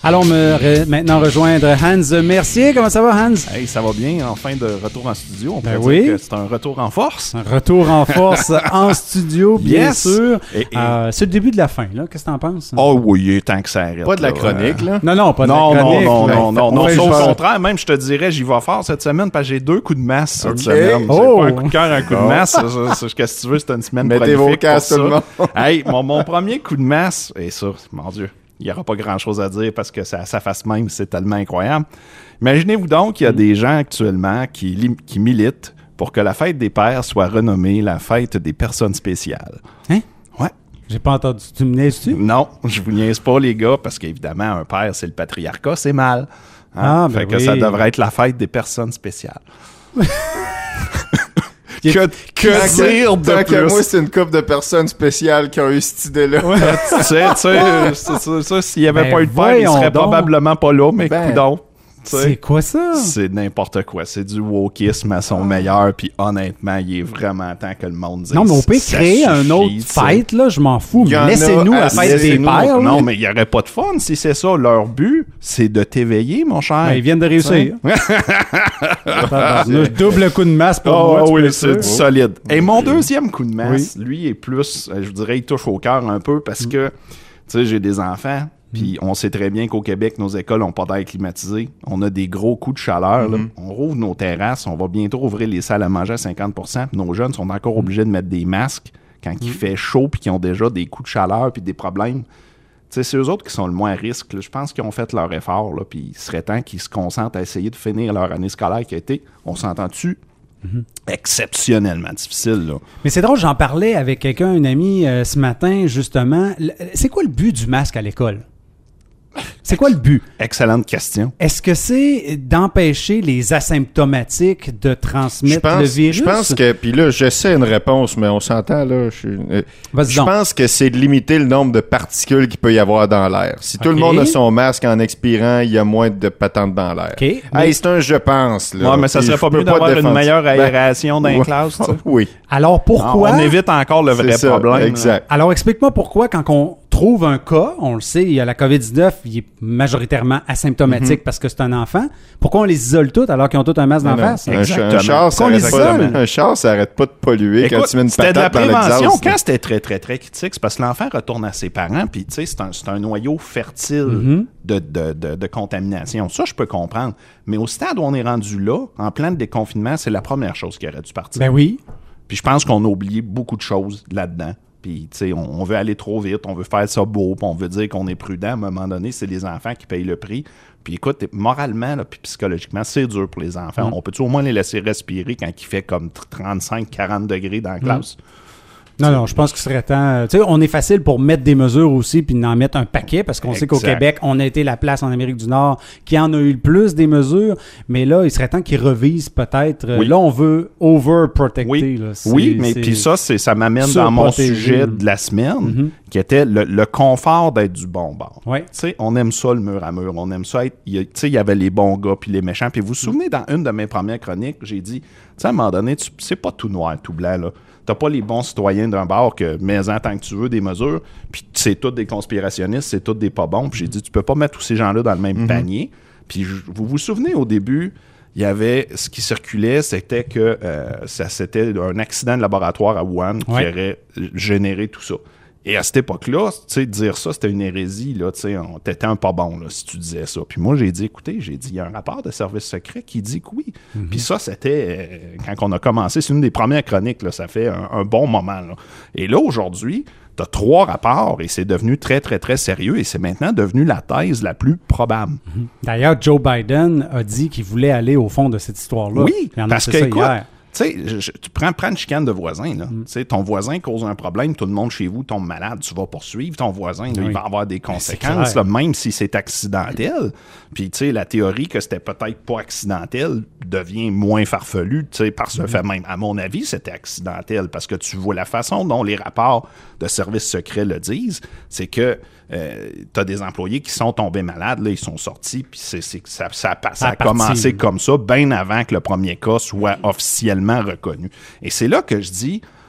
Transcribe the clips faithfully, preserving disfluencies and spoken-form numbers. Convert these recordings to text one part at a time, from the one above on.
Allons me re- maintenant rejoindre Hans Mercier. Comment ça va, Hans? Hey, ça va bien. Enfin, de retour en studio. On peut Ben dire oui. que c'est un retour en force. Un retour en force en studio, bien Yes. sûr. Et- et- Euh, c'est le début de la fin, là. Qu'est-ce que t'en penses? Oh oui, tant que ça arrête. Pas de la là. chronique, là. Non, non, pas de Non, la non, chronique. non, là. non, non, On non. fait C'est au juste- contraire, même, je te dirais, j'y vais fort cette semaine parce que j'ai deux coups de masse cette Ok. semaine. Oh. C'est pas un coup de cœur, un coup de Oh. masse. Ça, ça, ça, Qu'est-ce que tu veux, c'est une semaine Mettez prolifique vos casques, pour tout le ça. monde. Hey, mon, mon premier coup de masse, et ça, mon Dieu, il n'y aura pas grand-chose à dire parce que ça, ça fasse même, c'est tellement incroyable. Imaginez-vous donc qu'il y a des gens actuellement qui, li- qui militent pour que la fête des pères soit renommée la fête des personnes spéciales. Hein? Ouais. J'ai pas entendu. Tu me niaises-tu? Non, je vous niaise pas, les gars, parce qu'évidemment, un père, c'est le patriarcat, c'est mal. Hein? Ah, ben fait que oui. ça devrait être la fête des personnes spéciales. que que Tant dire que- de tant que plus? moi, c'est une couple de personnes spéciales qui ont eu cette idée-là. Tu sais, tu sais, c'est ça, ça, s'il n'y avait Ben pas eu de père, il voyons serait donc. probablement pas là, mais Ben. coudonc. Tu sais. C'est quoi ça? C'est n'importe quoi. C'est du wokisme à son meilleur. Puis honnêtement, il est vraiment temps que le monde dise Non, mais on peut ça créer un suffit, autre tu sais. fête, là. Je m'en fous. Il y en a Laissez-nous la assez. fête des Laissez-nous- pères. là. Non, mais il n'y aurait pas de fun si c'est ça. Leur but, c'est de t'éveiller, mon cher. Ben, ils viennent de réussir. Tabarnouche, double coup de masse pour Oh moi. tu oui, peux c'est être du sûr. solide. Et mon deuxième coup de masse, lui, est plus, euh, je vous dirais, il touche au cœur un peu parce que, tu sais, j'ai des enfants, puis on sait très bien qu'au Québec, nos écoles n'ont pas d'air climatisé. On a des gros coups de chaleur. là. On rouvre nos terrasses, on va bientôt ouvrir les salles à manger à cinquante pour cent, puis nos jeunes sont encore obligés de mettre des masques quand il fait chaud, puis qu'ils ont déjà des coups de chaleur, puis des problèmes. Tu sais, c'est eux autres qui sont le moins à risque. là. Je pense qu'ils ont fait leur effort, là, puis il serait temps qu'ils se concentrent à essayer de finir leur année scolaire qui a été, on s'entend-tu, exceptionnellement difficile. Là. Mais c'est drôle, j'en parlais avec quelqu'un, une amie, euh, ce matin, justement. Le- C'est quoi le but du masque à l'école? C'est quoi le but? Excellente question. Est-ce que c'est d'empêcher les asymptomatiques de Je transmettre pense, le virus? je pense que, puis là, je sais une réponse, mais on s'entend, là. Je, euh, Vas-y je donc. pense que c'est de limiter le nombre de particules qu'il peut y avoir dans l'air. Si tout Ok. le monde a son masque en expirant, il y a moins de patentes dans l'air. OK. Hey, Mais- c'est un je pense, là. Ouais, mais ça Puis serait je pas peux mieux d'avoir une défendre- meilleure Ben, aération dans les ouais. classes, tu sais? Oui, Alors, pourquoi? On évite encore le vrai c'est ça, problème. là. exact. Alors, explique-moi pourquoi, quand on trouve un cas, on le sait, il y a la covid dix-neuf, il est majoritairement asymptomatique parce que c'est un enfant. Pourquoi on les isole tous alors qu'ils ont tous un masque d'en Non, non. face? Un, ch- Exactement. un char, ça Qu'on arrête les pas de- isole. un char, ça arrête pas de polluer quand Écoute, tu mets une c'était de la patate dans prévention. l'exhaust. Quand c'était très, très, très critique, c'est parce que l'enfant retourne à ses parents, puis tu sais, c'est un, c'est un noyau fertile Mm-hmm. de, de, de, de contamination. Ça, je peux comprendre. Mais au stade où on est rendu là, en plein déconfinement, c'est la première chose qui aurait dû partir. Ben oui. Puis je pense qu'on a oublié beaucoup de choses là-dedans. Puis, tu sais, on, on veut aller trop vite, on veut faire ça beau, puis on veut dire qu'on est prudent. À un moment donné, c'est les enfants qui payent le prix. Puis écoute, moralement, là, puis psychologiquement, c'est dur pour les enfants. Mm. On peut-tu au moins les laisser respirer quand il fait comme trente-cinq à quarante degrés dans la classe? Non, non, je pense qu'il serait temps. euh, Tu sais, on est facile pour mettre des mesures aussi puis d'en mettre un paquet parce qu'on sait qu'au Exact. Québec, on a été la place en Amérique du Nord qui en a eu le plus des mesures. Mais là, il serait temps qu'ils revisent peut-être. euh, Oui. Là, on veut overprotecter. Oui, là. C'est- oui, mais c'est- puis ça, c'est, ça m'amène dans mon surprotéger. sujet de la semaine, Mhm. qui était le, le confort d'être du bon bord. Ouais. Tu sais, on aime ça, le mur à mur. On aime ça être... il y a- Tu sais, il y avait les bons gars puis les méchants. Puis vous vous souvenez, dans une de mes premières chroniques, j'ai dit, tu sais, à un moment donné, tu- c'est pas tout noir, tout blanc, là. T'as pas les bons citoyens d'un bar que, mais en tant que tu veux, des mesures, puis c'est tous des conspirationnistes, c'est tous des pas bons. Puis j'ai dit, tu peux pas mettre tous ces gens-là dans le même panier. Puis je- vous vous souvenez, au début, il y avait... Ce qui circulait, c'était que euh, ça, c'était un accident de laboratoire à Wuhan qui Ouais. aurait généré tout ça. Et à cette époque-là, tu sais, dire ça, c'était une hérésie, là, tu sais, on- t'étais un pas bon, là, si tu disais ça. Puis moi, j'ai dit, écoutez, j'ai dit, il y a un rapport de service secret qui dit que oui. Puis ça, c'était, euh, quand on a commencé, c'est une des premières chroniques, là, ça fait un, un bon moment, là. Et là, aujourd'hui, t'as trois rapports et c'est devenu très, très, très sérieux et c'est maintenant devenu la thèse la plus probable. D'ailleurs, Joe Biden a dit qu'il voulait aller au fond de cette histoire-là. Oui, Il a parce annoncé que, ça écoute, hier. tu sais, je- je- tu prends, prends une chicane de voisin, là. Tu sais, ton voisin cause un problème, tout le monde chez vous tombe malade, tu vas poursuivre ton voisin, là, Oui. il va avoir des c'est conséquences, clair. là, même si c'est accidentel. Puis, tu sais, la théorie que c'était peut-être pas accidentel devient moins farfelue, tu sais, parce que, fait même, à mon avis, c'était accidentel, parce que tu vois la façon dont les rapports de services secrets le disent, c'est que euh, tu as des employés qui sont tombés malades, là, ils sont sortis, puis c'est, c'est, ça, ça, ça, ça a parti. commencé comme ça, bien avant que le premier cas soit officiellement reconnu. Et c'est là que je dis,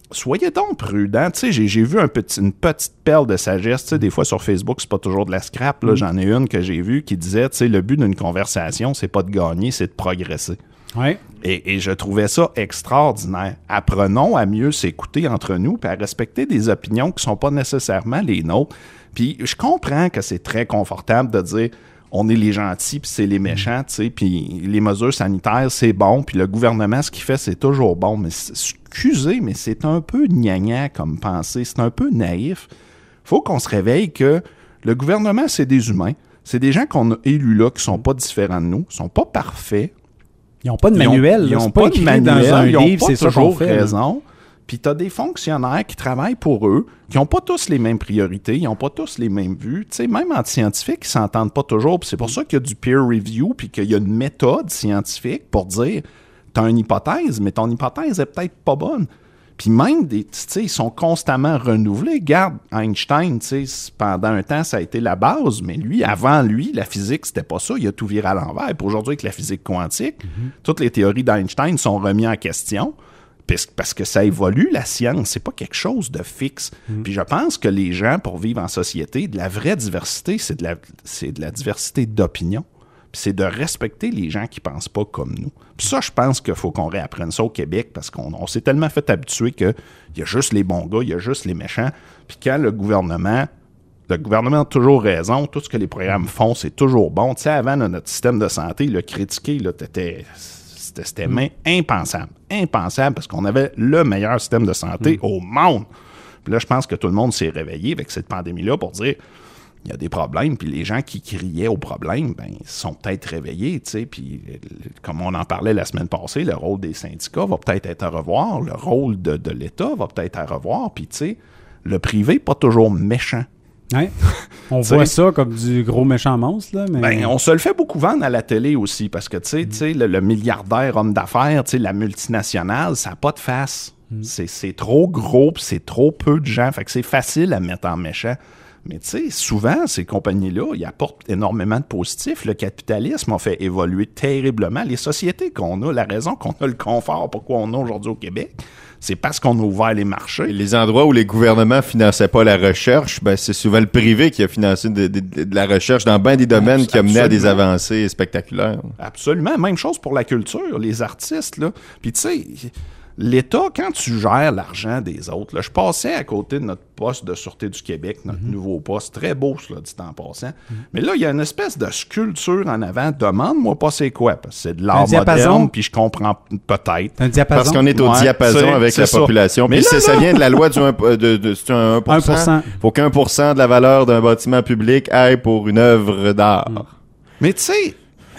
soyez donc prudents. Tu sais, j'ai, j'ai vu un petit, une petite perle de sagesse. Tu sais, des fois sur Facebook, c'est pas toujours de la scrap. Là. Mm. J'en ai une que j'ai vue qui disait, tu sais, le but d'une conversation, c'est pas de gagner, c'est de progresser. Ouais. Et, et je trouvais ça extraordinaire. Apprenons à mieux s'écouter entre nous puis à respecter des opinions qui sont pas nécessairement les nôtres. Puis je comprends que c'est très confortable de dire on est les gentils puis c'est les méchants, tu sais, puis les mesures sanitaires, c'est bon, puis le gouvernement, ce qu'il fait, c'est toujours bon. Mais excusez, mais c'est un peu gnagna comme pensée, c'est un peu naïf. Faut qu'on se réveille que le gouvernement, c'est des humains. C'est des gens qu'on a élus là qui sont pas différents de nous, sont pas parfaits. Ils n'ont pas de manuel. Ils n'ont pas, pas de manuel, dans un ils n'ont pas c'est toujours fait, raison. Puis tu as des fonctionnaires qui travaillent pour eux, qui n'ont pas tous les mêmes priorités, ils n'ont pas tous les mêmes vues. Tu sais, même entre scientifiques, ils ne s'entendent pas toujours. Puis c'est pour ça qu'il y a du peer review, puis qu'il y a une méthode scientifique pour dire tu as une hypothèse, mais ton hypothèse est peut-être pas bonne. Puis même, des, tu sais, ils sont constamment renouvelés. Regarde, Einstein, tu sais, pendant un temps, ça a été la base, mais lui, avant lui, la physique, c'était pas ça. Il a tout viré à l'envers. Puis aujourd'hui, avec la physique quantique, mm-hmm. toutes les théories d'Einstein sont remises en question. Parce que ça évolue, la science, c'est pas quelque chose de fixe. Mm. Puis je pense que les gens, pour vivre en société, de la vraie diversité, c'est de la, c'est de la diversité d'opinion. Puis c'est de respecter les gens qui pensent pas comme nous. Puis ça, je pense qu'il faut qu'on réapprenne ça au Québec, parce qu'on on s'est tellement fait habituer qu'il y a juste les bons gars, il y a juste les méchants. Puis quand le gouvernement... Le gouvernement a toujours raison. Tout ce que les programmes font, c'est toujours bon. Tu sais, avant, là, notre système de santé, le critiquer, là, t'étais... C'était, c'était mm. impensable. Impensable, parce qu'on avait le meilleur système de santé mm. au monde. Puis là, je pense que tout le monde s'est réveillé avec cette pandémie-là pour dire il y a des problèmes. Puis les gens qui criaient aux problèmes, ben, ils sont peut-être réveillés. Tu sais. Puis comme on en parlait la semaine passée, le rôle des syndicats va peut-être être à revoir. Le rôle de, de l'État va peut-être à revoir. Puis tu sais, le privé n'est pas toujours méchant. Ouais. On voit ça comme du gros méchant monstre, là, mais... Ben, on se le fait beaucoup vendre à la télé aussi, parce que, tu sais, mm. tu sais, le, le milliardaire homme d'affaires, tu sais, la multinationale, ça n'a pas de face. Mm. C'est, c'est trop gros, pis c'est trop peu de gens, fait que c'est facile à mettre en méchant. Mais tu sais, souvent, ces compagnies-là, ils apportent énormément de positifs. Le capitalisme a fait évoluer terriblement les sociétés qu'on a. La raison qu'on a le confort, pourquoi on a aujourd'hui au Québec, c'est parce qu'on a ouvert les marchés. Et les endroits où les gouvernements finançaient pas la recherche, ben c'est souvent le privé qui a financé de, de, de la recherche dans bien des domaines Absolument. Qui a mené à des avancées spectaculaires. Absolument. Même chose pour la culture, les artistes, là. Puis tu sais... L'État, quand tu gères l'argent des autres, là, je passais à côté de notre poste de Sûreté du Québec, notre mm-hmm. nouveau poste, très beau, cela dit en passant. Mm-hmm. Mais là, il y a une espèce de sculpture en avant. Demande-moi pas c'est quoi, parce que c'est de l'art moderne, puis je comprends peut-être. Un diapason? Parce qu'on est au ouais, diapason avec la ça. population. Puis ça, ça vient de la loi du un, de, de, de, c'est un un pour cent. un pour cent. Faut qu'un pour cent de la valeur d'un bâtiment public aille pour une œuvre d'art. Mm. Mais tu sais...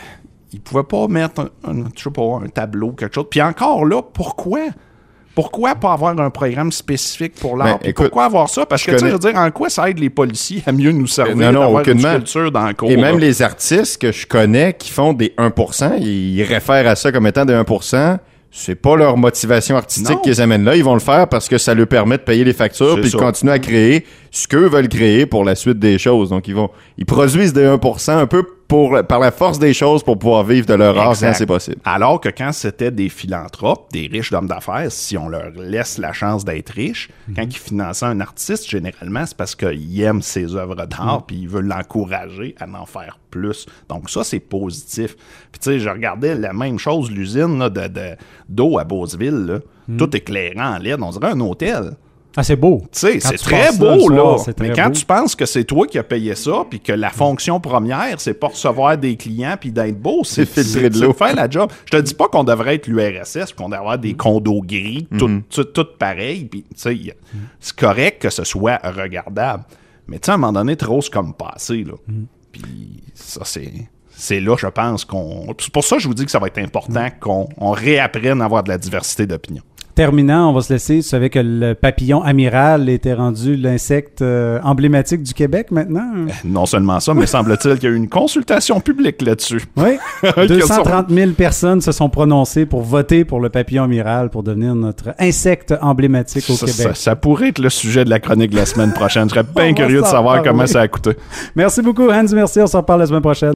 Ils pouvaient pas mettre un, un, je sais pas, un tableau, quelque chose. Puis encore là, pourquoi? Pourquoi pas avoir un programme spécifique pour l'art? Ben, écoute, pourquoi avoir ça? Parce que, tu sais, je veux dire, en quoi ça aide les policiers à mieux nous servir non, non, d'avoir aucunement. Une sculpture dans le cours? Et même là. Les artistes que je connais qui font des un pour cent, ils réfèrent à ça comme étant des un pour cent. C'est pas leur motivation artistique non. qui les amène là. Ils vont le faire parce que ça leur permet de payer les factures puis de continuer à créer ce qu'eux veulent créer pour la suite des choses. Donc, ils vont, ils produisent des un pour cent un peu pour, par la force des choses pour pouvoir vivre de leur art quand c'est possible. Alors que quand c'était des philanthropes, des riches d'hommes d'affaires, si on leur laisse la chance d'être riches, mm-hmm. quand ils finançaient un artiste, généralement, c'est parce qu'ils aiment ses œuvres d'art mm-hmm. puis ils veulent l'encourager à en faire plus. Donc ça, c'est positif. Puis tu sais, je regardais la même chose, l'usine là, de, de, d'eau à Beauceville, là, mm-hmm. tout éclairant en L E D, on dirait un hôtel. Ah, c'est beau. Tu sais, c'est très beau, là. Mais quand tu penses que c'est toi qui as payé ça, puis que la fonction première, c'est pas recevoir des clients puis d'être beau, c'est, c'est filtrer de l'eau. C'est faire la job. Je te dis pas qu'on devrait être l'U R S S, qu'on devrait avoir des condos gris, tout, mm-hmm. tout, tout pareil. Puis, tu sais, mm-hmm. c'est correct que ce soit regardable. Mais, tu sais, à un moment donné, trop, c'est comme passé, là. Mm-hmm. Puis, ça, c'est... C'est là, je pense, qu'on... C'est pour ça que je vous dis que ça va être important mm-hmm. qu'on on réapprenne à avoir de la diversité d'opinion. Terminant, on va se laisser. Tu savais que le papillon amiral était rendu l'insecte euh, emblématique du Québec maintenant? Non seulement ça, mais semble-t-il qu'il y a eu une consultation publique là-dessus. Oui. deux cent trente mille personnes se sont prononcées pour voter pour le papillon amiral pour devenir notre insecte emblématique au ça, Québec. Ça, ça pourrait être le sujet de la chronique de la semaine prochaine. Je serais bien curieux de savoir comment ça a coûté. Merci beaucoup, Hans. Merci. On se reparle la semaine prochaine.